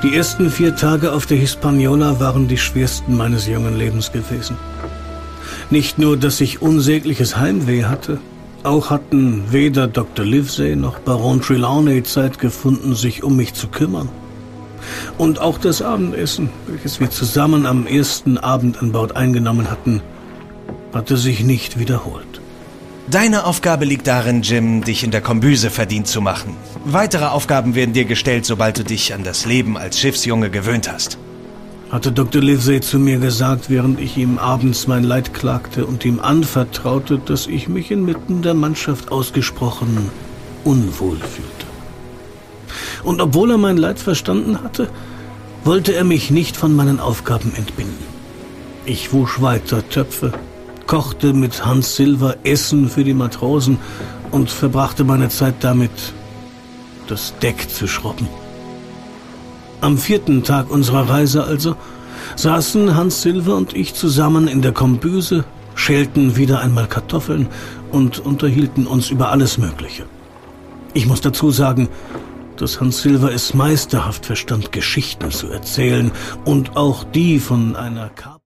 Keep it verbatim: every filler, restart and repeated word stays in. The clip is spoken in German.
Die ersten vier Tage auf der Hispaniola waren die schwersten meines jungen Lebens gewesen. Nicht nur, dass ich unsägliches Heimweh hatte, auch hatten weder Doktor Livesey noch Baron Trelawney Zeit gefunden, sich um mich zu kümmern. Und auch das Abendessen, welches wir zusammen am ersten Abend an Bord eingenommen hatten, hatte sich nicht wiederholt. Deine Aufgabe liegt darin, Jim, dich in der Kombüse verdient zu machen. Weitere Aufgaben werden dir gestellt, sobald du dich an das Leben als Schiffsjunge gewöhnt hast. Hatte Doktor Livesey zu mir gesagt, während ich ihm abends mein Leid klagte und ihm anvertraute, dass ich mich inmitten der Mannschaft ausgesprochen unwohl fühlte. Und obwohl er mein Leid verstanden hatte, wollte er mich nicht von meinen Aufgaben entbinden. Ich wusch weiter Töpfe, kochte mit Hans Silver Essen für die Matrosen und verbrachte meine Zeit damit, das Deck zu schrubben. Am vierten Tag unserer Reise also saßen Hans Silver und ich zusammen in der Kombüse, schälten wieder einmal Kartoffeln und unterhielten uns über alles Mögliche. Ich muss dazu sagen, dass Hans Silver es meisterhaft verstand, Geschichten zu erzählen und auch die von einer Kap